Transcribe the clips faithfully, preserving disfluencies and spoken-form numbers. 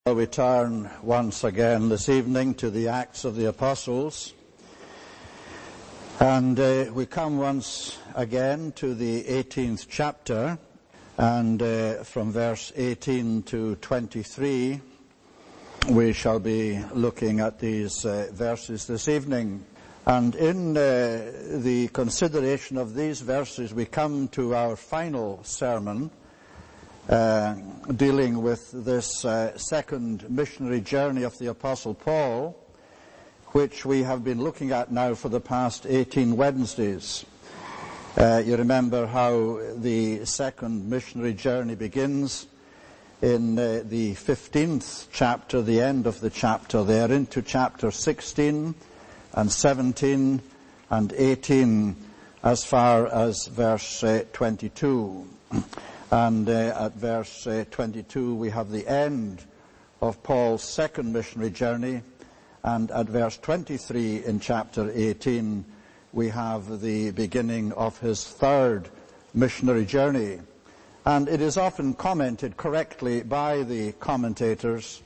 We turn once again this evening to the Acts of the Apostles, and uh, we come once again to the eighteenth chapter, and uh, from verse eighteen to twenty-three we shall be looking at these uh, verses this evening. And in uh, the consideration of these verses we come to our final sermon, Uh, dealing with this uh, second missionary journey of the Apostle Paul, which we have been looking at now for the past eighteen Wednesdays. Uh, you remember how the second missionary journey begins in uh, the fifteenth chapter, the end of the chapter there, into chapter sixteen and seventeen and eighteen as far as verse uh, twenty-two. And uh, at verse uh, twenty-two we have the end of Paul's second missionary journey, and at verse twenty-three in chapter eighteen we have the beginning of his third missionary journey. And it is often commented correctly by the commentators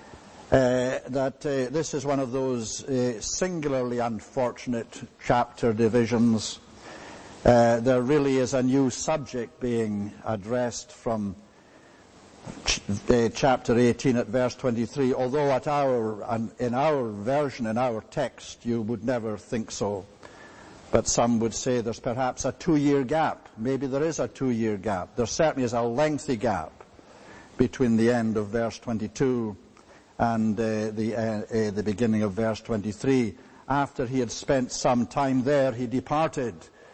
uh, that uh, this is one of those uh, singularly unfortunate chapter divisions. Uh, there really is a new subject being addressed from ch- uh, chapter eighteen at verse twenty-three, although at our, um, in our version, in our text, you would never think so. But some would say there's perhaps a two-year gap. Maybe there is a two-year gap. There certainly is a lengthy gap between the end of verse twenty-two and uh, the, uh, uh, the beginning of verse twenty-three. After he had spent some time there, he departed.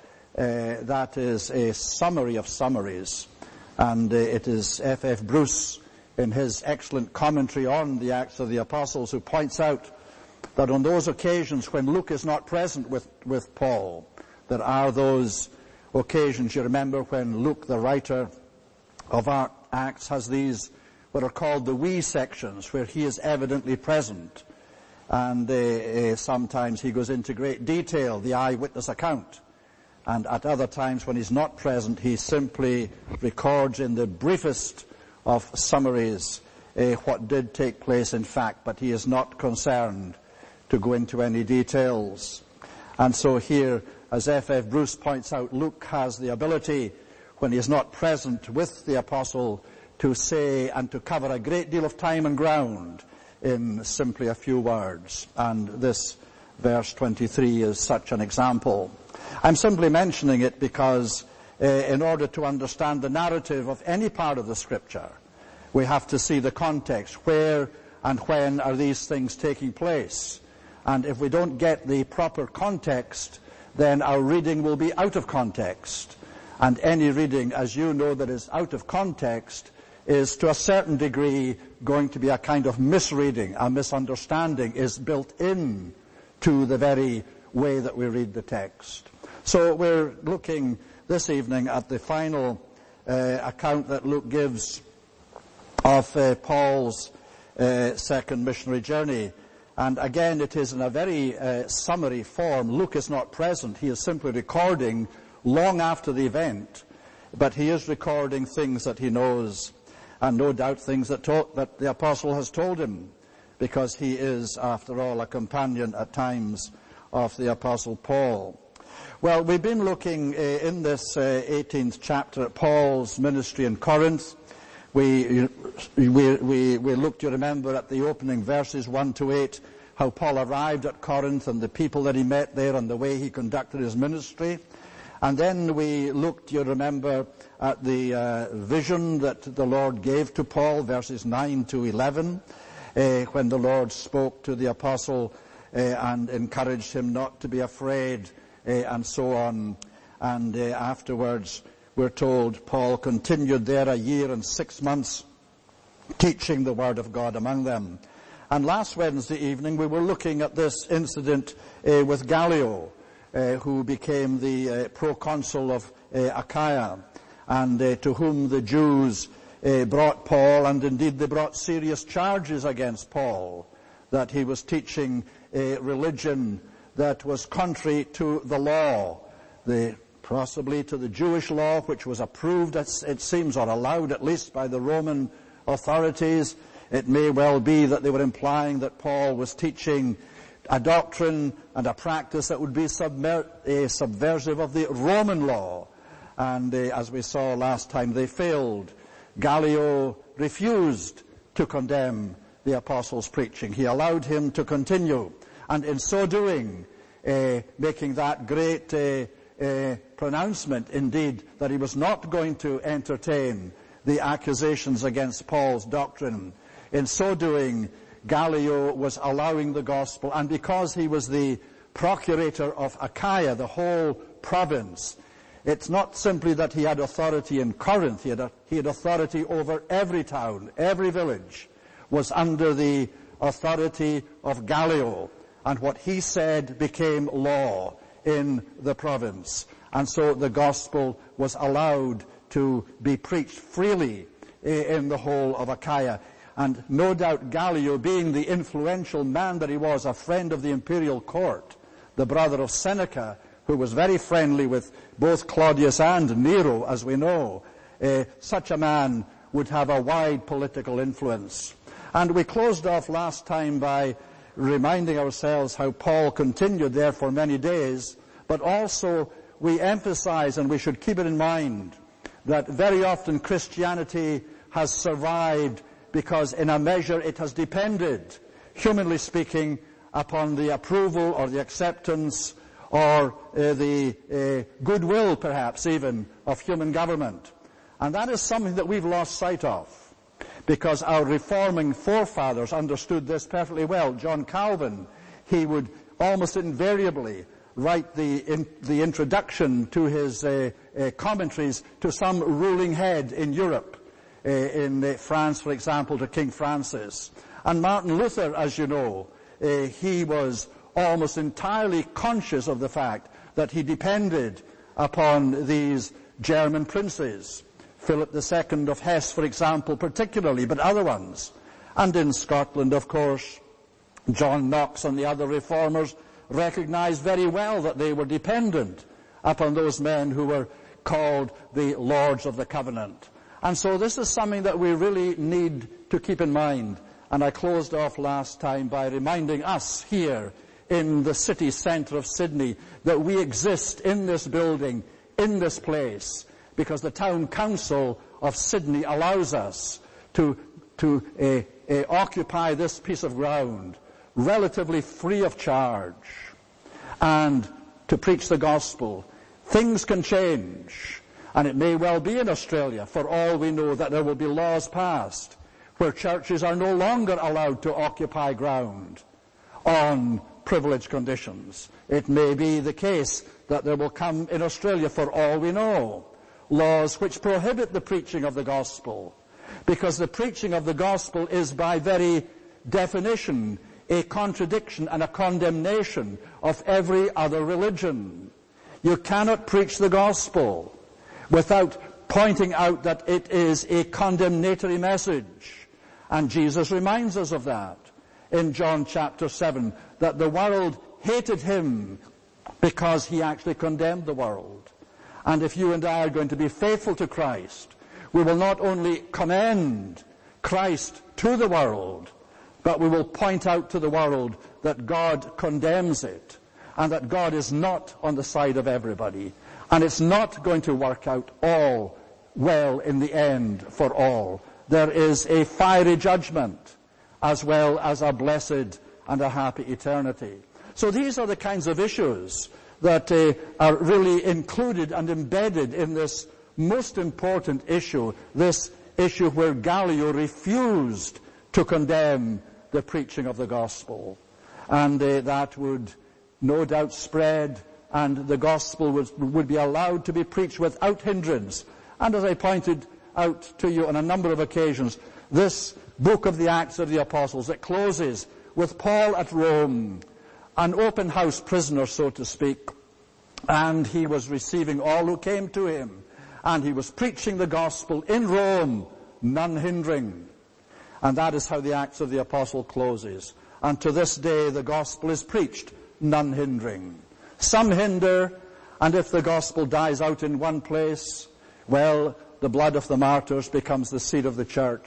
Uh, that is a summary of summaries, and uh, it is F F Bruce in his excellent commentary on the Acts of the Apostles who points out that on those occasions when Luke is not present with, with Paul, there are those occasions, you remember, when Luke, the writer of our Acts, has these what are called the we sections, where he is evidently present, and uh, uh, sometimes he goes into great detail, the eyewitness account. And at other times when he's not present, he simply records in the briefest of summaries uh, what did take place in fact, but he is not concerned to go into any details. And so here, as F F Bruce points out, Luke has the ability, when he is not present with the apostle, to say and to cover a great deal of time and ground in simply a few words. And this verse twenty-three is such an example. I'm simply mentioning it because uh, in order to understand the narrative of any part of the Scripture, we have to see the context. Where and when are these things taking place? And if we don't get the proper context, then our reading will be out of context. And any reading, as you know, that is out of context is to a certain degree going to be a kind of misreading. A misunderstanding is built in to the very way that we read the text. So we're looking this evening at the final uh, account that Luke gives of uh, Paul's uh, second missionary journey. And again, it is in a very uh, summary form. Luke is not present. He is simply recording long after the event, but he is recording things that he knows, and no doubt things that, to- that the apostle has told him, because he is, after all, a companion at times of the Apostle Paul. Well, we've been looking uh, in this uh, eighteenth chapter at Paul's ministry in Corinth. We, we, we, we looked, you remember, at the opening verses one to eight, how Paul arrived at Corinth and the people that he met there and the way he conducted his ministry. And then we looked, you remember, at the uh, vision that the Lord gave to Paul, verses nine to eleven, uh, when the Lord spoke to the apostle Uh, and encouraged him not to be afraid, uh, and so on. And uh, afterwards, we're told, Paul continued there a year and six months, teaching the word of God among them. And last Wednesday evening, we were looking at this incident uh, with Gallio, uh, who became the uh, proconsul of uh, Achaia, and uh, to whom the Jews uh, brought Paul, and indeed they brought serious charges against Paul, that he was teaching a religion that was contrary to the law, the, possibly to the Jewish law, which was approved, it seems, or allowed at least by the Roman authorities, It may well be that they were implying that Paul was teaching a doctrine and a practice that would be submer- uh, subversive of the Roman law. And uh, as we saw last time, they failed. Gallio refused to condemn the apostles' preaching. He allowed him to continue. And in so doing, uh, making that great uh, uh, pronouncement, indeed, that he was not going to entertain the accusations against Paul's doctrine. In so doing, Gallio was allowing the gospel, and because he was the procurator of Achaia, the whole province, it's not simply that he had authority in Corinth, he had, a, he had authority over every town, every village was under the authority of Gallio, and what he said became law in the province. And so the gospel was allowed to be preached freely in the whole of Achaia. And no doubt Gallio, being the influential man that he was, a friend of the imperial court, the brother of Seneca, who was very friendly with both Claudius and Nero, as we know, uh, such a man would have a wide political influence. And we closed off last time by reminding ourselves how Paul continued there for many days, but also we emphasize, and we should keep it in mind, that very often Christianity has survived because in a measure it has depended, humanly speaking, upon the approval or the acceptance or uh, the uh, goodwill, perhaps even, of human government. And that is something that we've lost sight of, because our reforming forefathers understood this perfectly well. John Calvin, he would almost invariably write the, in, the introduction to his uh, uh, commentaries to some ruling head in Europe. Uh, in uh, France, for example, to King Francis. And Martin Luther, as you know, uh, he was almost entirely conscious of the fact that he depended upon these German princes. Philip the Second of Hesse, for example, particularly, but other ones. And in Scotland, of course, John Knox and the other reformers recognized very well that they were dependent upon those men who were called the Lords of the Covenant. And so this is something that we really need to keep in mind. And I closed off last time by reminding us here in the city centre of Sydney that we exist in this building, in this place, because the town council of Sydney allows us to, to uh, uh, occupy this piece of ground relatively free of charge and to preach the gospel. Things can change. And it may well be in Australia, for all we know, that there will be laws passed where churches are no longer allowed to occupy ground on privileged conditions. It may be the case that there will come in Australia, for all we know, laws which prohibit the preaching of the gospel, because the preaching of the gospel is by very definition a contradiction and a condemnation of every other religion. You cannot preach the gospel without pointing out that it is a condemnatory message. And Jesus reminds us of that in John chapter seven, that the world hated him because he actually condemned the world. And if you and I are going to be faithful to Christ, we will not only commend Christ to the world, but we will point out to the world that God condemns it, and that God is not on the side of everybody. And it's not going to work out all well in the end for all. There is a fiery judgment as well as a blessed and a happy eternity. So these are the kinds of issues that uh, are really included and embedded in this most important issue, this issue where Gallio refused to condemn the preaching of the gospel. And uh, that would no doubt spread, and the gospel would, would be allowed to be preached without hindrance. And as I pointed out to you on a number of occasions, this book of the Acts of the Apostles, it closes with Paul at Rome, an open house prisoner, so to speak, and he was receiving all who came to him, and he was preaching the gospel in Rome, none hindering. And that is how the Acts of the Apostle closes. And to this day the gospel is preached, none hindering. Some hinder, and if the gospel dies out in one place, well, the blood of the martyrs becomes the seed of the church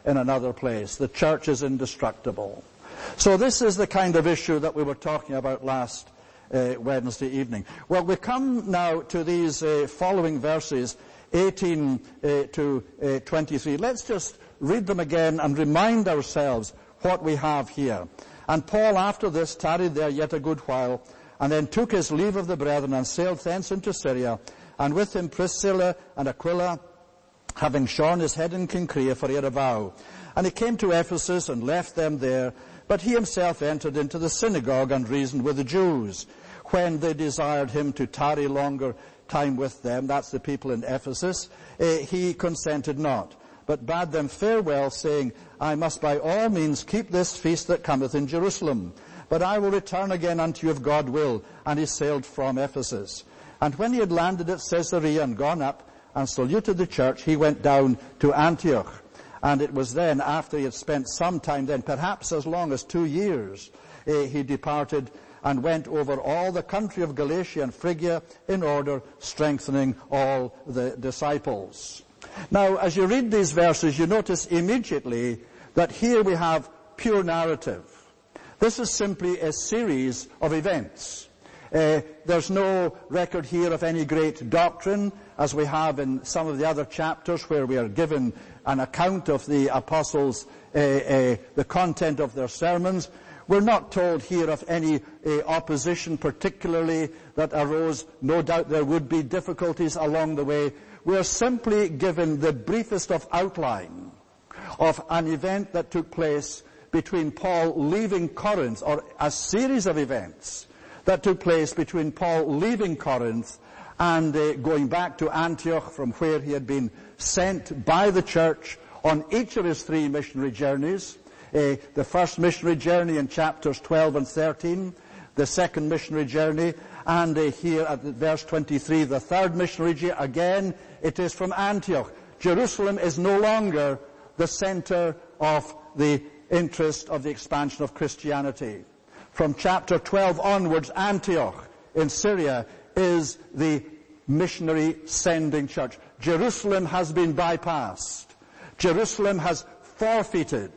in another place. The church is indestructible. So this is the kind of issue that we were talking about last uh, Wednesday evening. Well, we come now to these uh, following verses, eighteen uh, to uh, twenty-three. Let's just read them again and remind ourselves what we have here. And Paul, after this, tarried there yet a good while, and then took his leave of the brethren, and sailed thence into Syria, and with him Priscilla and Aquila, having shorn his head in Cenchrea, for he had a vow. And he came to Ephesus, and left them there, but he himself entered into the synagogue, and reasoned with the Jews. When they desired him to tarry longer time with them, that's the people in Ephesus, uh, he consented not, but bade them farewell, saying, I must by all means keep this feast that cometh in Jerusalem, but I will return again unto you if God will. And he sailed from Ephesus. And when he had landed at Caesarea and gone up and saluted the church, he went down to Antioch. And it was then, after he had spent some time then, perhaps as long as two years, uh, he departed and went over all the country of Galatia and Phrygia, in order strengthening all the disciples. Now, as you read these verses, you notice immediately that here we have pure narrative. This is simply a series of events. Uh, there's no record here of any great doctrine, as we have in some of the other chapters where we are given an account of the apostles, uh, uh, the content of their sermons. We're not told here of any uh, opposition particularly that arose. No doubt there would be difficulties along the way. We are simply given the briefest of outline of an event that took place between Paul leaving Corinth, or a series of events that took place between Paul leaving Corinth and uh, going back to Antioch, from where he had been sent by the church on each of his three missionary journeys. Uh, the first missionary journey in chapters twelve and thirteen, the second missionary journey, and uh, here at verse twenty-three, the third missionary journey. Again, it is from Antioch. Jerusalem is no longer the center of the interest of the expansion of Christianity. From chapter twelve onwards, Antioch in Syria is the missionary sending church. Jerusalem has been bypassed. Jerusalem has forfeited.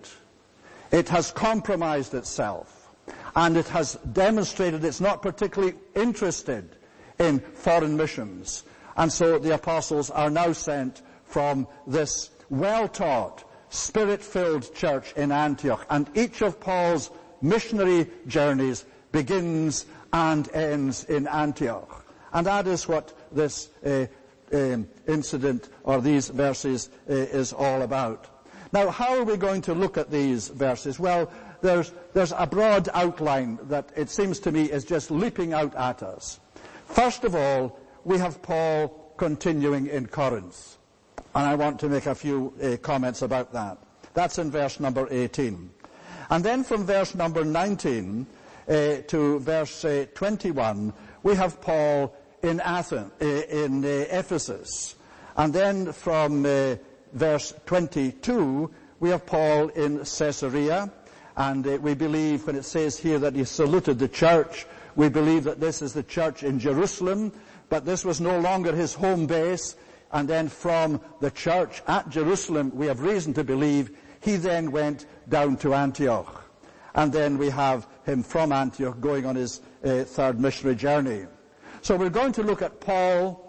It has compromised itself. And it has demonstrated it's not particularly interested in foreign missions. And so the apostles are now sent from this well-taught, Spirit-filled church in Antioch. And each of Paul's missionary journeys begins and ends in Antioch. And that is what this uh, um, incident, or these verses, uh, is all about. Now, how are we going to look at these verses? Well, there's, there's a broad outline that it seems to me is just leaping out at us. First of all, we have Paul continuing in Corinth. And I want to make a few uh, comments about that. That's in verse number eighteen. And then from verse number nineteen uh, to verse uh, twenty-one, we have Paul in Athens, uh, in uh, Ephesus. And then from uh, verse twenty-two, we have Paul in Caesarea. And uh, we believe when it says here that he saluted the church, we believe that this is the church in Jerusalem. But this was no longer his home base. And then from the church at Jerusalem, we have reason to believe he then went down to Antioch. And then we have him from Antioch going on his uh, third missionary journey. So we're going to look at Paul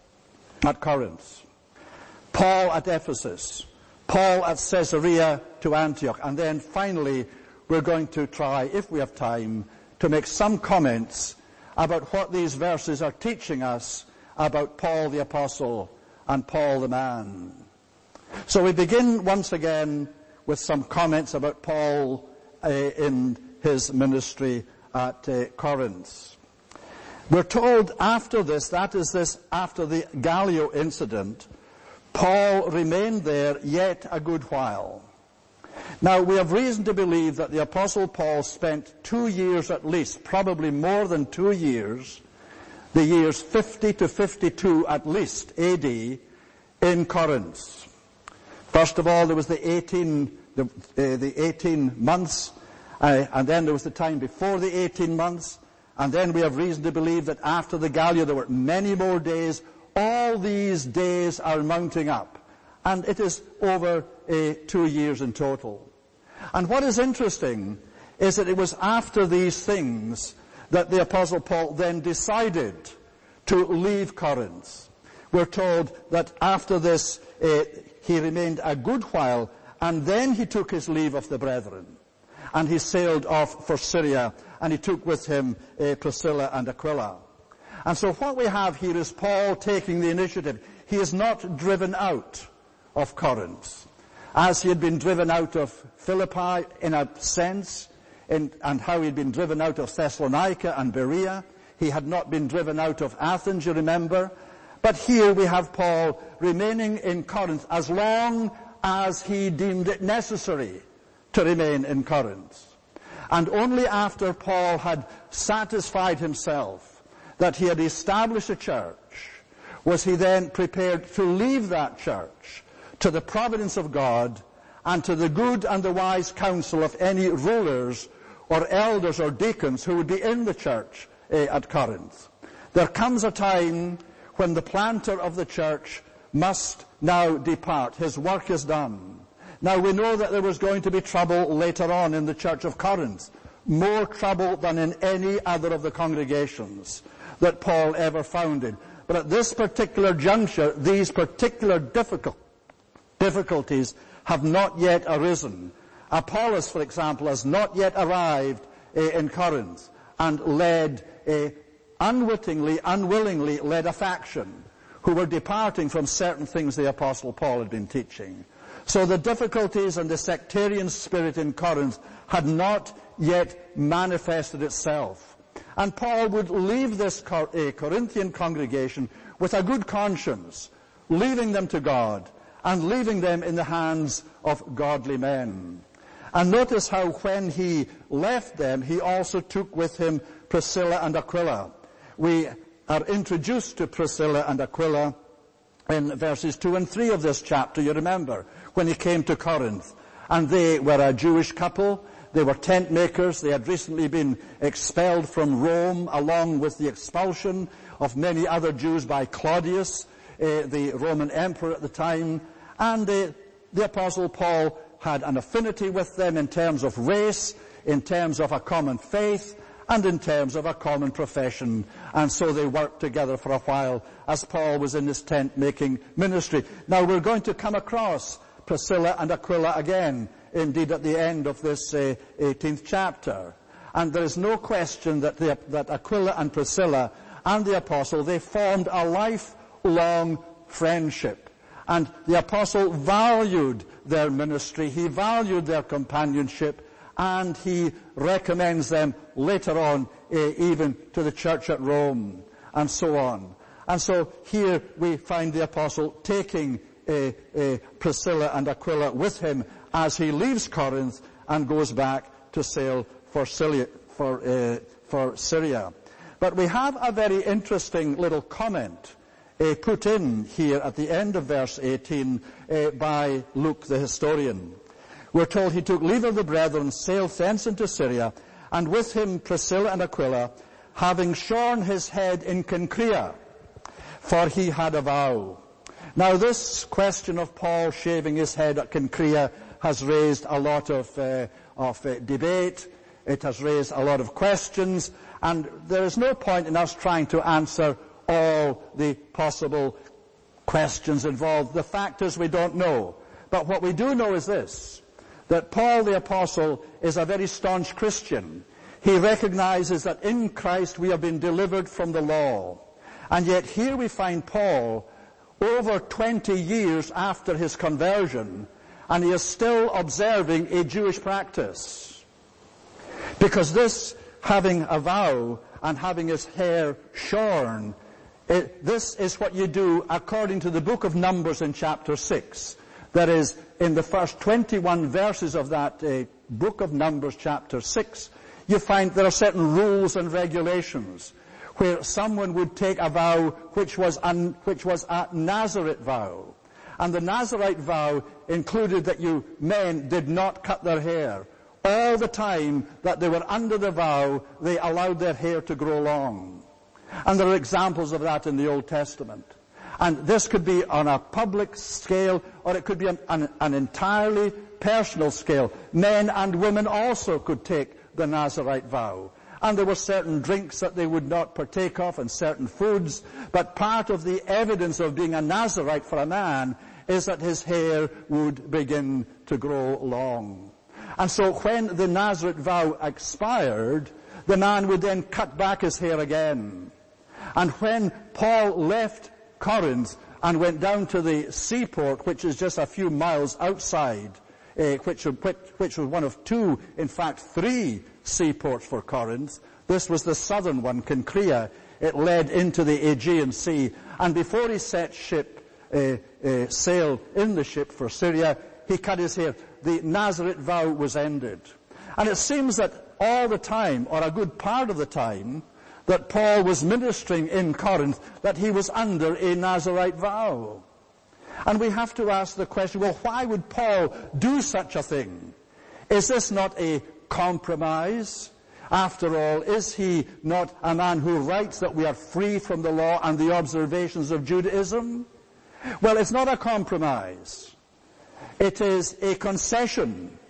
at Corinth, Paul at Ephesus, Paul at Caesarea to Antioch. And then finally, we're going to try, if we have time, to make some comments about what these verses are teaching us about Paul the apostle and Paul the man. So we begin once again with some comments about Paul uh, in his ministry at uh, Corinth. We're told after this, that is this, after the Gallio incident, Paul remained there yet a good while. Now, we have reason to believe that the Apostle Paul spent two years at least, probably more than two years, the years fifty to fifty-two at least A D, in Corinth. First of all, there was the eighteen, the, uh, the eighteen months, uh, and then there was the time before the eighteen months, and then we have reason to believe that after the Gallio there were many more days. All these days are mounting up, And it is over uh, two years in total. And what is interesting is that it was after these things that the Apostle Paul then decided to leave Corinth. We're told that after this uh, he remained a good while, and then he took his leave of the brethren. And he sailed off for Syria, and he took with him uh, Priscilla and Aquila. And so what we have here is Paul taking the initiative. He is not driven out of Corinth, as he had been driven out of Philippi in a sense, in, and how he had been driven out of Thessalonica and Berea. He had not been driven out of Athens, you remember. But here we have Paul remaining in Corinth as long as he deemed it necessary to remain in Corinth. And only after Paul had satisfied himself that he had established a church was he then prepared to leave that church to the providence of God and to the good and the wise counsel of any rulers or elders or deacons who would be in the church uh, at Corinth. There comes a time when the planter of the church must now depart. His work is done. Now we know that there was going to be trouble later on in the church of Corinth. More trouble than in any other of the congregations that Paul ever founded. But at this particular juncture, these particular difficult, difficulties have not yet arisen. Apollos, for example, has not yet arrived uh, in Corinth and led, uh, unwittingly, unwillingly led a faction who were departing from certain things the Apostle Paul had been teaching. So the difficulties and the sectarian spirit in Corinth had not yet manifested itself. And Paul would leave this Cor- uh, Corinthian congregation with a good conscience, leaving them to God and leaving them in the hands of godly men. And notice how when he left them, he also took with him Priscilla and Aquila. We are introduced to Priscilla and Aquila in verses two and three of this chapter, you remember, when he came to Corinth. And they were a Jewish couple. They were tent makers. They had recently been expelled from Rome, along with the expulsion of many other Jews by Claudius, uh, the Roman emperor at the time. And uh, the Apostle Paul had an affinity with them in terms of race, in terms of a common faith, and in terms of a common profession. And so they worked together for a while as Paul was in his tent-making ministry. Now we're going to come across Priscilla and Aquila again, indeed at the end of this uh, eighteenth chapter. And there is no question that, the, that Aquila and Priscilla and the apostle, they formed a lifelong friendship. And the apostle valued their ministry, he valued their companionship, and he recommends them later on uh, even to the church at Rome, and so on. And so here we find the apostle taking uh, uh, Priscilla and Aquila with him as he leaves Corinth and goes back to sail for Syria. For, uh, for Syria. But we have a very interesting little comment uh, put in here at the end of verse eighteen uh, by Luke the historian. We're told he took leave of the brethren, sailed thence into Syria, and with him Priscilla and Aquila, having shorn his head in Cenchrea, for he had a vow. Now this question of Paul shaving his head at Cenchrea has raised a lot of, uh, of uh, debate. It has raised a lot of questions, and there is no point in us trying to answer all the possible questions involved. The fact is we don't know. But what we do know is this, that Paul the Apostle is a very staunch Christian. He recognizes that in Christ we have been delivered from the law. And yet here we find Paul over twenty years after his conversion, and he is still observing a Jewish practice. Because this, having a vow and having his hair shorn, it, this is what you do according to the book of Numbers in chapter six. That is, in the first twenty-one verses of that uh, book of Numbers, chapter six, you find there are certain rules and regulations where someone would take a vow which was, un, which was a Nazarite vow. And the Nazarite vow included that you men did not cut their hair. All the time that they were under the vow, they allowed their hair to grow long. And there are examples of that in the Old Testament. And this could be on a public scale, or it could be an, an, an entirely personal scale. Men and women also could take the Nazirite vow. And there were certain drinks that they would not partake of and certain foods. But part of the evidence of being a Nazirite for a man is that his hair would begin to grow long. And so when the Nazirite vow expired, the man would then cut back his hair again. And when Paul left Corinth and went down to the seaport, which is just a few miles outside, uh, which, which, which was one of two, in fact three seaports for Corinth. This was the southern one, Cenchrea. It led into the Aegean Sea. And before he set ship, uh, uh, sail in the ship for Syria, he cut his hair. The Nazirite vow was ended. And it seems that all the time, or a good part of the time, that Paul was ministering in Corinth, that he was under a Nazirite vow. And we have to ask the question, well, why would Paul do such a thing? Is this not a compromise? After all, is he not a man who writes that we are free from the law and the observations of Judaism? Well, it's not a compromise. It is a concession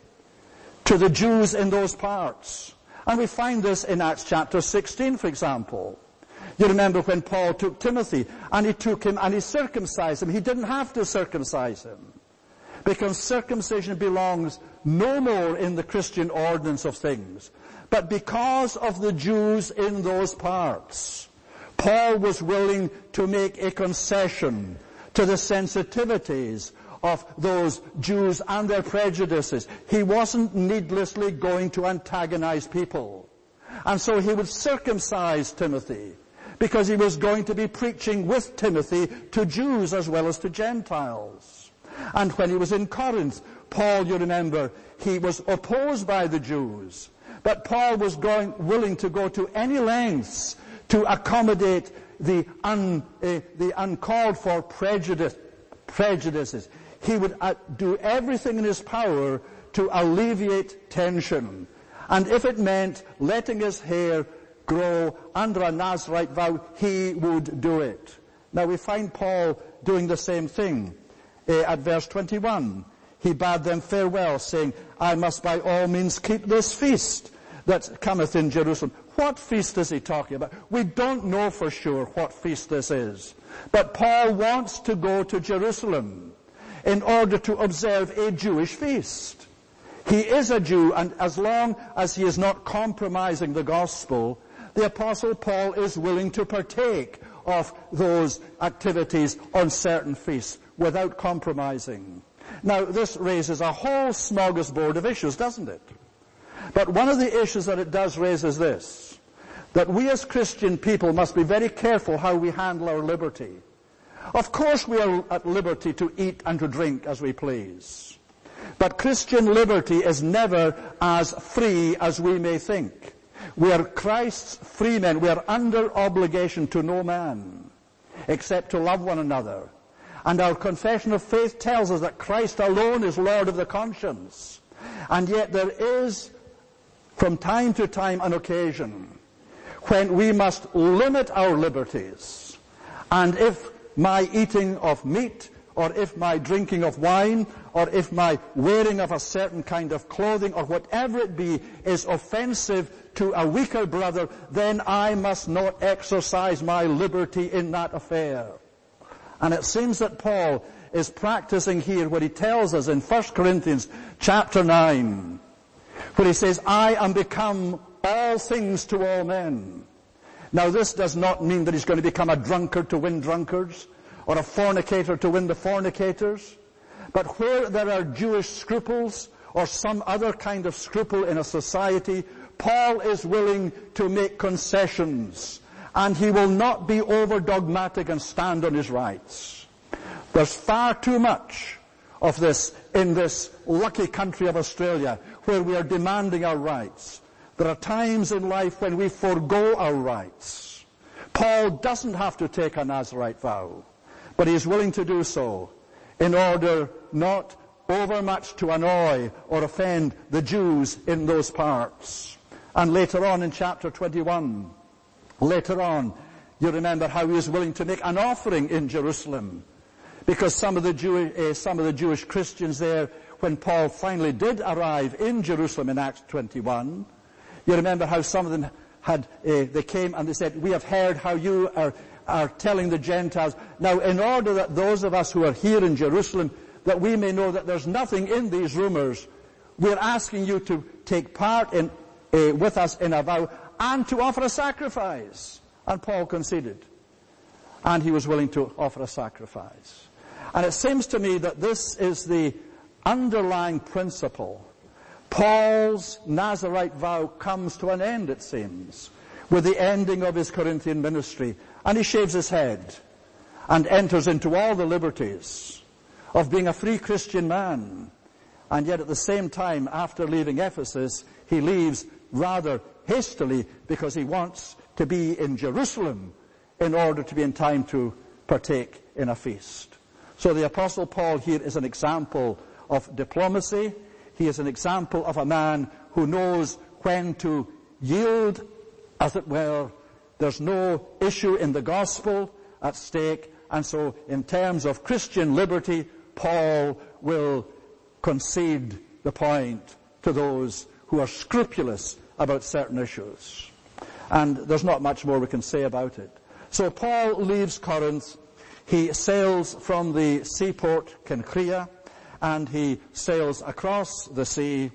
to the Jews in those parts. And we find this in Acts chapter sixteen, for example. You remember when Paul took Timothy, and he took him and he circumcised him. He didn't have to circumcise him, because circumcision belongs no more in the Christian ordinance of things. But because of the Jews in those parts, Paul was willing to make a concession to the sensitivities of those Jews and their prejudices. He wasn't needlessly going to antagonize people. And so he would circumcise Timothy, because he was going to be preaching with Timothy to Jews as well as to Gentiles. And when he was in Corinth, Paul, you remember, he was opposed by the Jews. But Paul was going, willing to go to any lengths to accommodate the, un, uh, the uncalled for prejudice, prejudices. He would uh, do everything in his power to alleviate tension. And if it meant letting his hair grow under a Nazirite vow, he would do it. Now we find Paul doing the same thing uh, at verse twenty-one. He bade them farewell, saying, I must by all means keep this feast that cometh in Jerusalem. What feast is he talking about? We don't know for sure what feast this is. But Paul wants to go to Jerusalem in order to observe a Jewish feast. He is a Jew, and as long as he is not compromising the gospel, the Apostle Paul is willing to partake of those activities on certain feasts without compromising. Now, this raises a whole smorgasbord of issues, doesn't it? But one of the issues that it does raise is this, that we as Christian people must be very careful how we handle our liberty. Of course we are at liberty to eat and to drink as we please. But Christian liberty is never as free as we may think. We are Christ's free men. We are under obligation to no man, except to love one another. And our confession of faith tells us that Christ alone is Lord of the conscience. And yet there is, from time to time, an occasion when we must limit our liberties. And if my eating of meat, or if my drinking of wine, or if my wearing of a certain kind of clothing, or whatever it be, is offensive to a weaker brother, then I must not exercise my liberty in that affair. And it seems that Paul is practicing here what he tells us in First Corinthians chapter nine, where he says, I am become all things to all men. Now this does not mean that he's going to become a drunkard to win drunkards, or a fornicator to win the fornicators. But where there are Jewish scruples, or some other kind of scruple in a society, Paul is willing to make concessions, and he will not be over dogmatic and stand on his rights. There's far too much of this in this lucky country of Australia, where we are demanding our rights. There are times in life when we forego our rights. Paul doesn't have to take a Nazirite vow, but he is willing to do so in order not overmuch to annoy or offend the Jews in those parts. And later on in chapter twenty-one, later on, You remember how he was willing to make an offering in Jerusalem, because some of the Jew, uh, some of the Jewish Christians there, when Paul finally did arrive in Jerusalem in Acts twenty-one, you remember how some of them had, uh, they came and they said, we have heard how you are, are telling the Gentiles. Now, in order that those of us who are here in Jerusalem, that we may know that there's nothing in these rumors, we're asking you to take part in, uh, with us in a vow and to offer a sacrifice. And Paul conceded. And he was willing to offer a sacrifice. And it seems to me that this is the underlying principle. Paul's Nazirite vow comes to an end, it seems, with the ending of his Corinthian ministry. And he shaves his head and enters into all the liberties of being a free Christian man. And yet at the same time, after leaving Ephesus, he leaves rather hastily because he wants to be in Jerusalem in order to be in time to partake in a feast. So the Apostle Paul here is an example of diplomacy. He is an example of a man who knows when to yield, as it were. There's no issue in the gospel at stake. And so in terms of Christian liberty, Paul will concede the point to those who are scrupulous about certain issues. And there's not much more we can say about it. So Paul leaves Corinth. He sails from the seaport Cenchrea, and he sails across the sea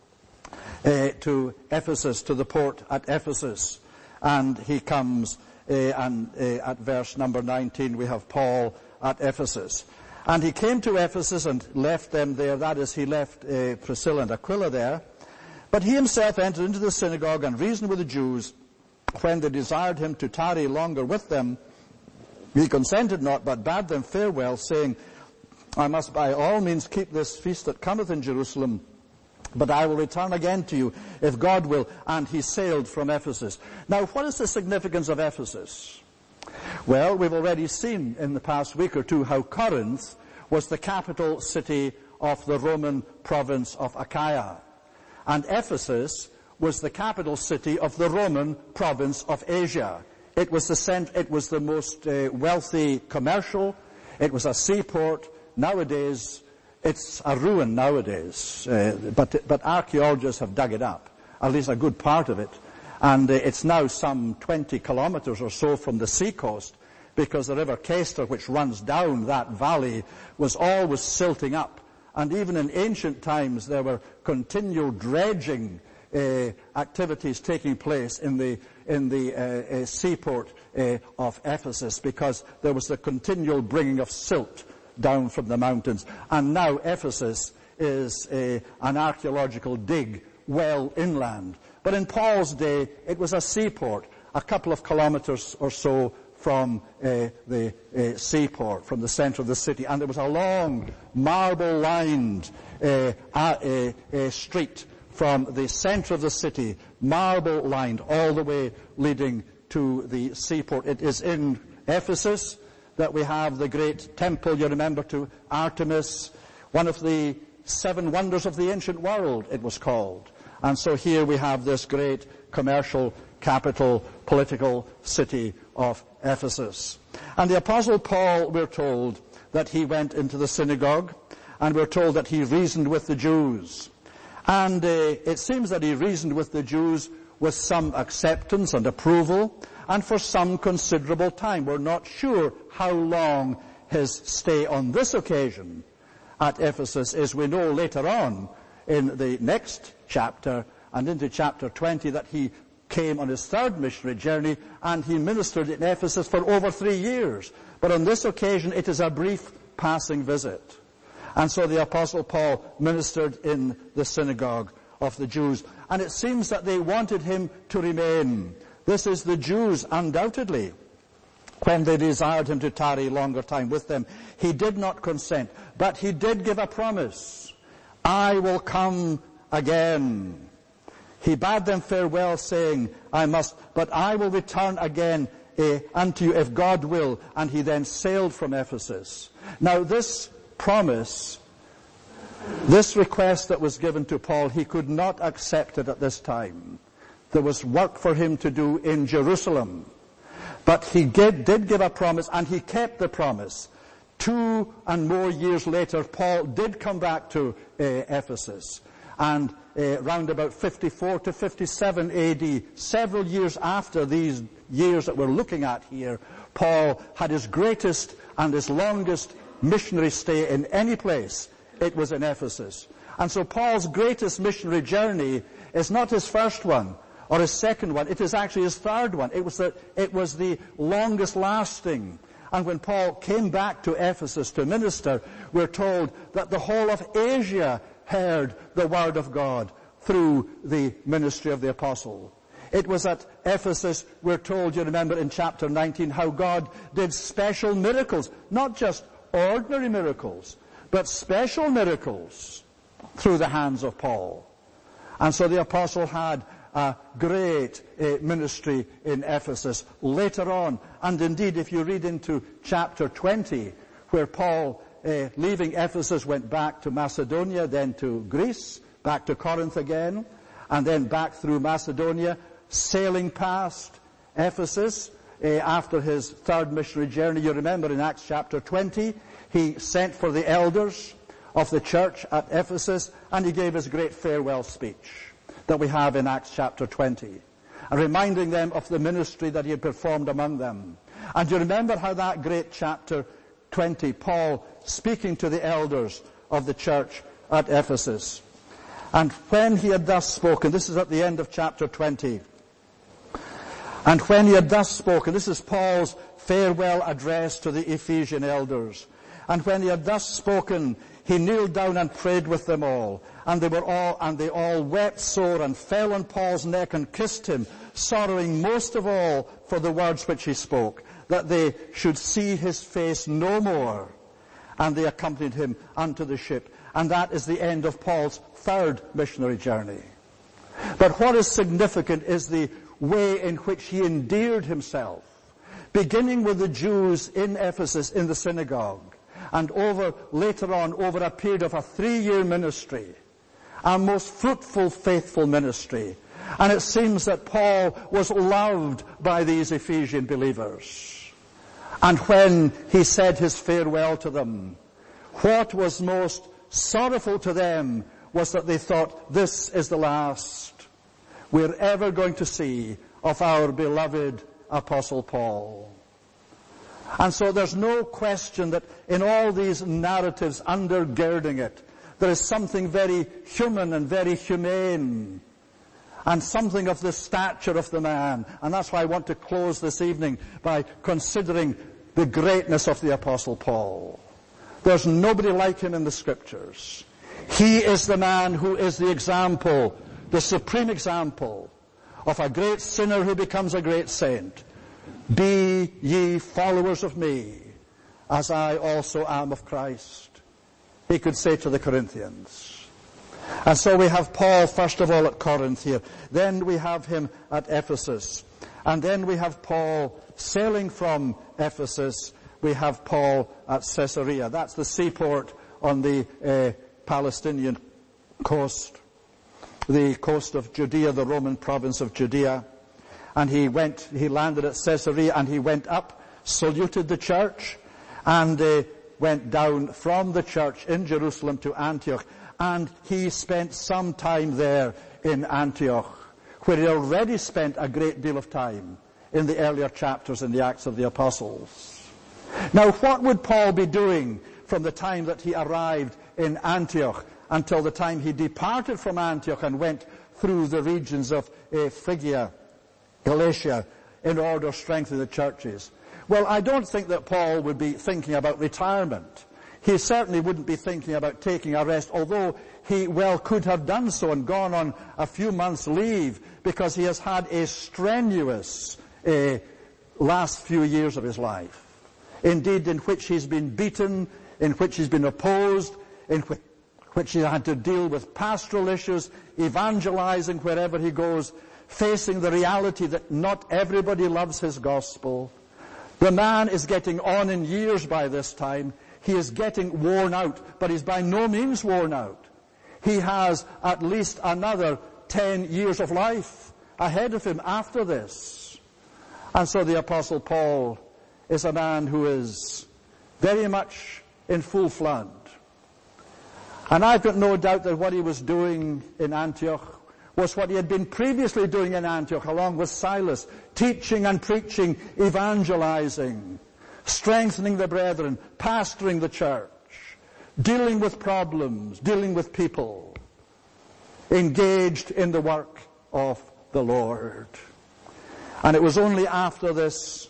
uh, to Ephesus, to the port at Ephesus. And he comes, uh, and uh, at verse number nineteen, we have Paul at Ephesus. And he came to Ephesus and left them there. That is, he left uh, Priscilla and Aquila there. But he himself entered into the synagogue and reasoned with the Jews. When they desired him to tarry longer with them, he consented not, but bade them farewell, saying, I must by all means keep this feast that cometh in Jerusalem, but I will return again to you, if God will. And he sailed from Ephesus. Now, what is the significance of Ephesus? Well, we've already seen in the past week or two how Corinth was the capital city of the Roman province of Achaia. And Ephesus was the capital city of the Roman province of Asia. It was the cent- it was the most uh, wealthy commercial. It was a seaport. Nowadays, it's a ruin nowadays. Uh, but, but archaeologists have dug it up, at least a good part of it. And uh, it's now some twenty kilometers or so from the seacoast, because the river Cayster, which runs down that valley, was always silting up. And even in ancient times, there were continual dredging uh, activities taking place in the in the uh, uh, seaport uh, of Ephesus, because there was the continual bringing of silt down from the mountains. And now Ephesus is uh, an archaeological dig well inland. But in Paul's day, it was a seaport, a couple of kilometers or so from uh, the uh, seaport, from the center of the city. And there was a long, marble-lined uh, uh, uh, street from the center of the city, marble-lined, all the way leading to the seaport. It is in Ephesus that we have the great temple, you remember, to Artemis, one of the seven wonders of the ancient world, it was called. And so here we have this great commercial capital, political city of Ephesus. And the Apostle Paul, we're told, that he went into the synagogue, and we're told that he reasoned with the Jews. And uh, it seems that he reasoned with the Jews with some acceptance and approval, and for some considerable time. We're not sure how long his stay on this occasion at Ephesus is. We know later on in the next chapter and into chapter twenty that he came on his third missionary journey, and he ministered in Ephesus for over three years. But on this occasion, it is a brief passing visit. And so the Apostle Paul ministered in the synagogue of the Jews. And it seems that they wanted him to remain. This is the Jews, undoubtedly. When they desired him to tarry longer time with them, he did not consent. But he did give a promise. I will come again. He bade them farewell, saying, I must, but I will return again uh, unto you, if God will. And he then sailed from Ephesus. Now this promise, this request that was given to Paul, he could not accept it at this time. There was work for him to do in Jerusalem. But he did, did give a promise, and he kept the promise. Two and more years later, Paul did come back to uh, Ephesus. And uh, round about fifty-four to fifty-seven A D, several years after these years that we're looking at here, Paul had his greatest and his longest missionary stay in any place. It was in Ephesus. And so Paul's greatest missionary journey is not his first one or his second one. It is actually his third one. It was the, it was the longest lasting. And when Paul came back to Ephesus to minister, we're told that the whole of Asia heard the word of God through the ministry of the apostle. It was at Ephesus, we're told, you remember in chapter nineteen, how God did special miracles, not just ordinary miracles, but special miracles through the hands of Paul. And so the apostle had a great uh, ministry in Ephesus later on. And indeed, if you read into chapter twenty, where Paul, uh, leaving Ephesus, went back to Macedonia, then to Greece, back to Corinth again, and then back through Macedonia, sailing past Ephesus uh, after his third missionary journey. You remember in Acts chapter twenty, he sent for the elders of the church at Ephesus, and he gave his great farewell speech that we have in Acts chapter twenty, and reminding them of the ministry that he had performed among them. And you remember how that great chapter twenty, Paul speaking to the elders of the church at Ephesus. And when he had thus spoken, this is at the end of chapter twenty, and when he had thus spoken, this is Paul's farewell address to the Ephesian elders. And when he had thus spoken, he kneeled down and prayed with them all. And they were all, and they all wept sore and fell on Paul's neck and kissed him, sorrowing most of all for the words which he spoke, that they should see his face no more. And they accompanied him unto the ship. And that is the end of Paul's third missionary journey. But what is significant is the way in which he endeared himself, beginning with the Jews in Ephesus in the synagogue, and over, later on, over a period of a three-year ministry, a most fruitful, faithful ministry. And it seems that Paul was loved by these Ephesian believers. And when he said his farewell to them, what was most sorrowful to them was that they thought, this is the last we're ever going to see of our beloved Apostle Paul. And so there's no question that in all these narratives undergirding it, there is something very human and very humane, and something of the stature of the man. And that's why I want to close this evening by considering the greatness of the Apostle Paul. There's nobody like him in the Scriptures. He is the man who is the example, the supreme example of a great sinner who becomes a great saint. Be ye followers of me, as I also am of Christ, he could say to the Corinthians. And so we have Paul, first of all, at Corinth here. Then we have him at Ephesus. And then we have Paul sailing from Ephesus. We have Paul at Caesarea. That's the seaport on the uh, Palestinian coast, the coast of Judea, the Roman province of Judea. And he went, he landed at Caesarea, and he went up, saluted the church, and uh, went down from the church in Jerusalem to Antioch. And he spent some time there in Antioch, where he already spent a great deal of time in the earlier chapters in the Acts of the Apostles. Now, what would Paul be doing from the time that he arrived in Antioch until the time he departed from Antioch and went through the regions of uh, Phrygia, Galatia, in order to strengthen the churches? Well, I don't think that Paul would be thinking about retirement. He certainly wouldn't be thinking about taking a rest, although he well could have done so and gone on a few months' leave, because he has had a strenuous uh, last few years of his life. Indeed, in which he's been beaten, in which he's been opposed, in which, which he had to deal with pastoral issues, evangelizing wherever he goes, facing the reality that not everybody loves his gospel. The man is getting on in years by this time. He is getting worn out, but he's by no means worn out. He has at least another ten years of life ahead of him after this. And so the Apostle Paul is a man who is very much in full flood. And I've got no doubt that what he was doing in Antioch was what he had been previously doing in Antioch along with Silas, teaching and preaching, evangelizing, strengthening the brethren, pastoring the church, dealing with problems, dealing with people, engaged in the work of the Lord. And it was only after this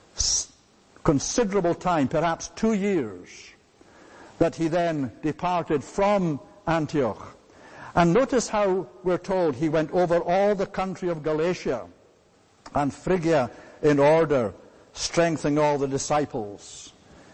considerable time, perhaps two years, that he then departed from Antioch. And notice how we're told he went over all the country of Galatia and Phrygia in order, strengthening all the disciples.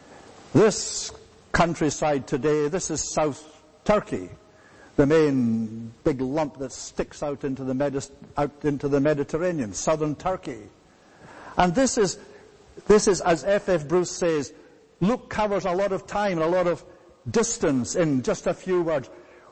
This countryside today, this is South Turkey, the main big lump that sticks out into the, Medi- out into the Mediterranean, southern Turkey. And this is, this is, as F F Bruce says, Luke covers a lot of time, a lot of distance in just a few words.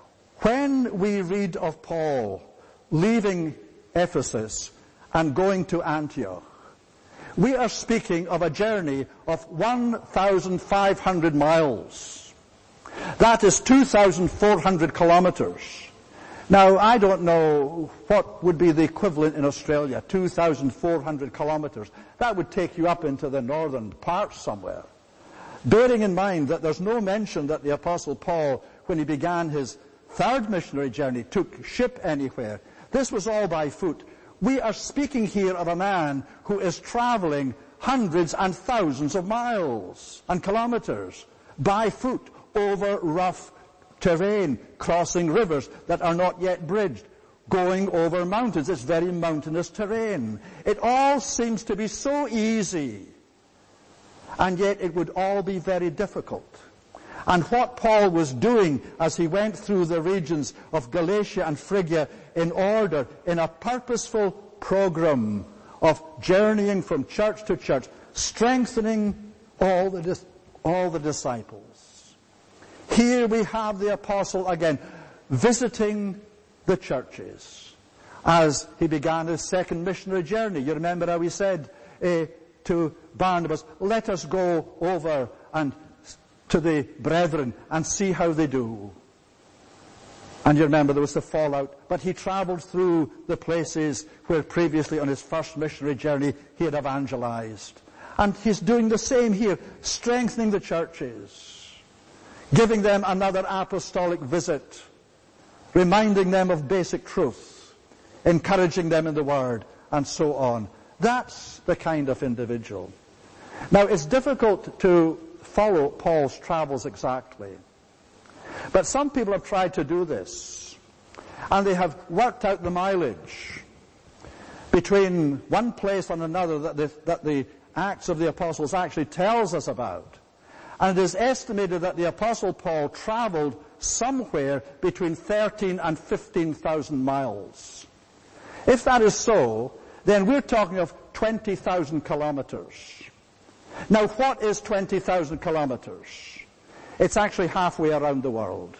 When we read of Paul leaving Ephesus and going to Antioch, we are speaking of a journey of one thousand five hundred miles. That is two thousand four hundred kilometers. Now, I don't know what would be the equivalent in Australia, two thousand four hundred kilometers. That would take you up into the northern parts somewhere. Bearing in mind that there's no mention that the Apostle Paul, when he began his third missionary journey, took ship anywhere. This was all by foot. We are speaking here of a man who is traveling hundreds and thousands of miles and kilometers by foot over rough terrain, crossing rivers that are not yet bridged, going over mountains. It's very mountainous terrain. It all seems to be so easy, and yet it would all be very difficult. And what Paul was doing as he went through the regions of Galatia and Phrygia in order, in a purposeful program of journeying from church to church, strengthening all the, dis- all the disciples. Here we have the apostle again, visiting the churches as he began his second missionary journey. You remember how he said uh, to Barnabas, let us go over and to the brethren and see how they do. And you remember there was the fallout. But he traveled through the places where previously on his first missionary journey he had evangelized. And he's doing the same here, strengthening the churches, giving them another apostolic visit, reminding them of basic truth, encouraging them in the Word, and so on. That's the kind of individual. Now, it's difficult to follow Paul's travels exactly. But some people have tried to do this, and they have worked out the mileage between one place and another that the, that the Acts of the Apostles actually tells us about. And it is estimated that the Apostle Paul traveled somewhere between thirteen and fifteen thousand miles. If that is so, then we're talking of twenty thousand kilometers. Now, what is twenty thousand kilometers? It's actually halfway around the world.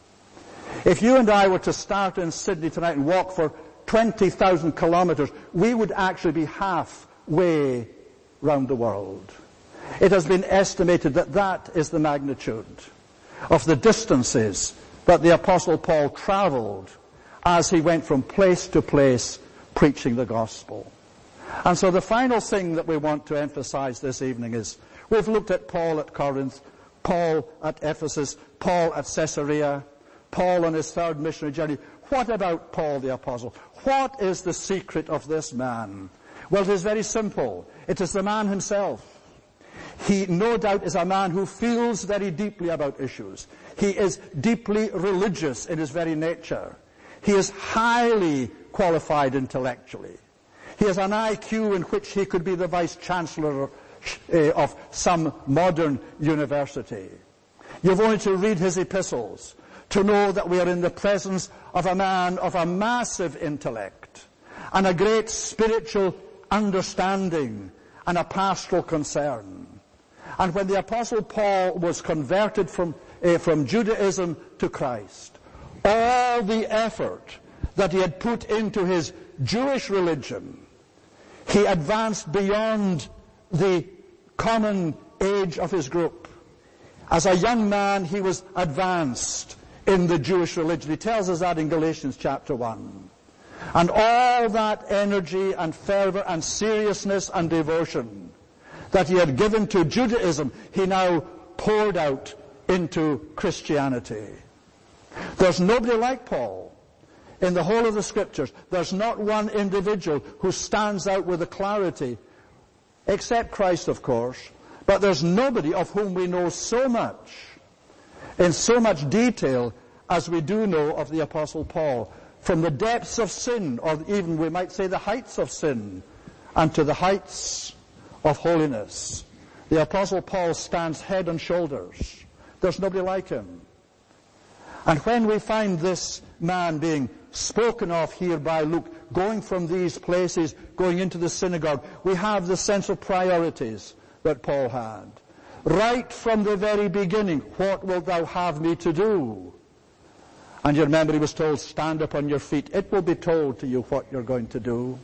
If you and I were to start in Sydney tonight and walk for twenty thousand kilometers, we would actually be halfway round the world. It has been estimated that that is the magnitude of the distances that the Apostle Paul traveled as he went from place to place preaching the gospel. And so the final thing that we want to emphasize this evening is, we've looked at Paul at Corinth, Paul at Ephesus, Paul at Caesarea, Paul on his third missionary journey. What about Paul the Apostle? What is the secret of this man? Well, it is very simple. It is the man himself. He, no doubt, is a man who feels very deeply about issues. He is deeply religious in his very nature. He is highly qualified intellectually. He has an I Q in which he could be the vice-chancellor uh, of some modern university. You've only to read his epistles to know that we are in the presence of a man of a massive intellect and a great spiritual understanding and a pastoral concern. And when the Apostle Paul was converted from, uh, from Judaism to Christ, all the effort that he had put into his Jewish religion, He advanced beyond the common age of his group. As a young man, he was advanced in the Jewish religion. He tells us that in Galatians chapter one. And all that energy and fervor and seriousness and devotion that he had given to Judaism, he now poured out into Christianity. There's nobody like Paul in the whole of the Scriptures. There's not one individual who stands out with a clarity, except Christ, of course, but there's nobody of whom we know so much, in so much detail, as we do know of the Apostle Paul. From the depths of sin, or even we might say the heights of sin, and to the heights of holiness. The Apostle Paul stands head and shoulders. There's nobody like him. And when we find this man being spoken of here by Luke, going from these places, going into the synagogue, we have the sense of priorities that Paul had. Right from the very beginning, what wilt thou have me to do? And you remember he was told, stand up on your feet. It will be told to you what you're going to do.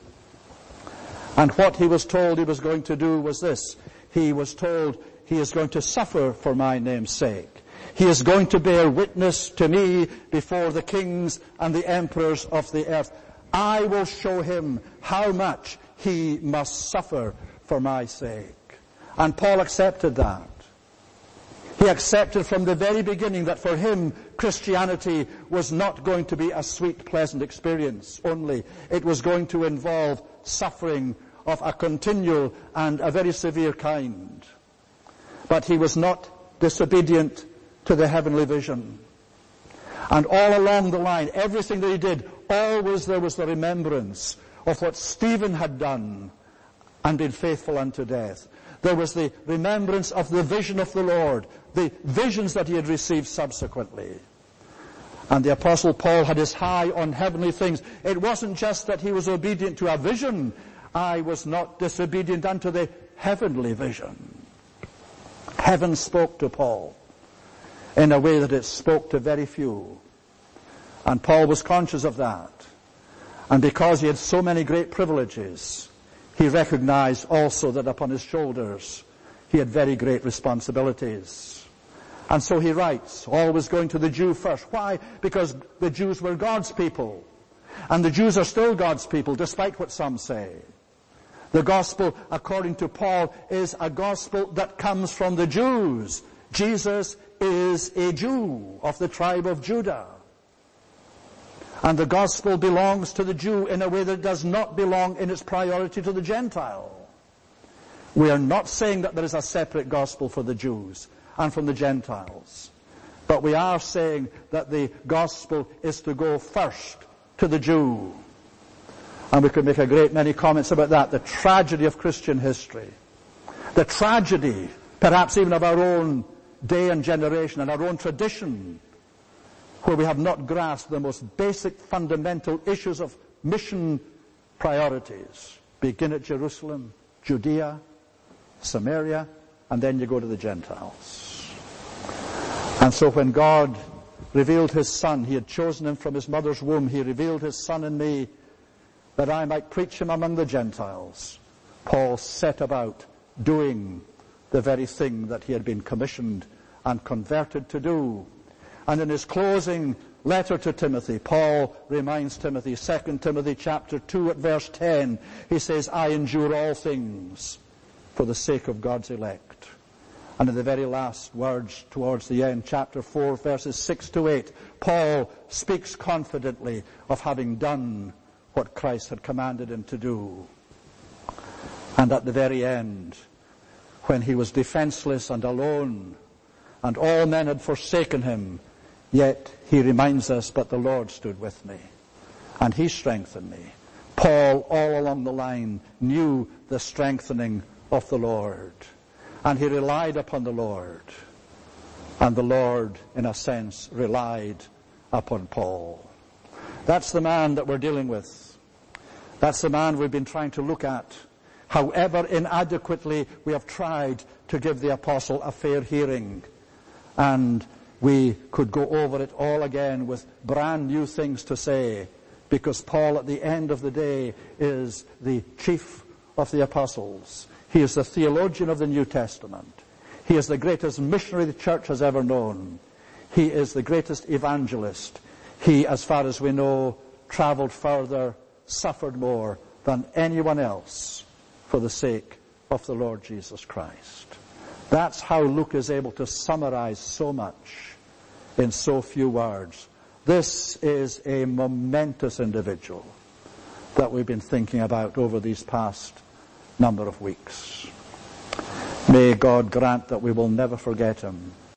And what he was told he was going to do was this. He was told he is going to suffer for my name's sake. He is going to bear witness to me before the kings and the emperors of the earth. I will show him how much he must suffer for my sake. And Paul accepted that. He accepted from the very beginning that for him, Christianity was not going to be a sweet, pleasant experience only. It was going to involve suffering of a continual and a very severe kind. But he was not disobedient to the heavenly vision. And all along the line, everything that he did, always there was the remembrance of what Stephen had done and been faithful unto death. There was the remembrance of the vision of the Lord, the visions that he had received subsequently. And the Apostle Paul had his eye on heavenly things. It wasn't just that he was obedient to a vision. I was not disobedient unto the heavenly vision. Heaven spoke to Paul in a way that it spoke to very few. And Paul was conscious of that. And because he had so many great privileges, he recognized also that upon his shoulders he had very great responsibilities. And so he writes, always going to the Jew first. Why? Because the Jews were God's people. And the Jews are still God's people, despite what some say. The gospel, according to Paul, is a gospel that comes from the Jews. Jesus is a Jew of the tribe of Judah. And the gospel belongs to the Jew in a way that does not belong in its priority to the Gentile. We are not saying that there is a separate gospel for the Jews and from the Gentiles. But we are saying that the gospel is to go first to the Jew. And we could make a great many comments about that. The tragedy of Christian history. The tragedy, perhaps even of our own day and generation and our own tradition, where we have not grasped the most basic fundamental issues of mission priorities. Begin at Jerusalem, Judea, Samaria, and then you go to the Gentiles. And so when God revealed his Son, he had chosen him from his mother's womb, he revealed his Son in me that I might preach him among the Gentiles. Paul set about doing the very thing that he had been commissioned and converted to do. And in his closing letter to Timothy, Paul reminds Timothy, Second Timothy chapter two at verse ten, he says, I endure all things for the sake of God's elect. And in the very last words towards the end, chapter four, verses six to eight, Paul speaks confidently of having done what Christ had commanded him to do. And at the very end, when he was defenseless and alone, and all men had forsaken him, yet he reminds us, but the Lord stood with me, and he strengthened me. Paul, all along the line, knew the strengthening of the Lord, and he relied upon the Lord, and the Lord, in a sense, relied upon Paul. That's the man that we're dealing with. That's the man we've been trying to look at. However inadequately we have tried to give the apostle a fair hearing. And we could go over it all again with brand new things to say, because Paul at the end of the day is the chief of the apostles. He is the theologian of the New Testament. He is the greatest missionary the church has ever known. He is the greatest evangelist. He, as far as we know, traveled further, suffered more than anyone else for the sake of the Lord Jesus Christ. That's how Luke is able to summarize so much in so few words. This is a momentous individual that we've been thinking about over these past number of weeks. May God grant that we will never forget him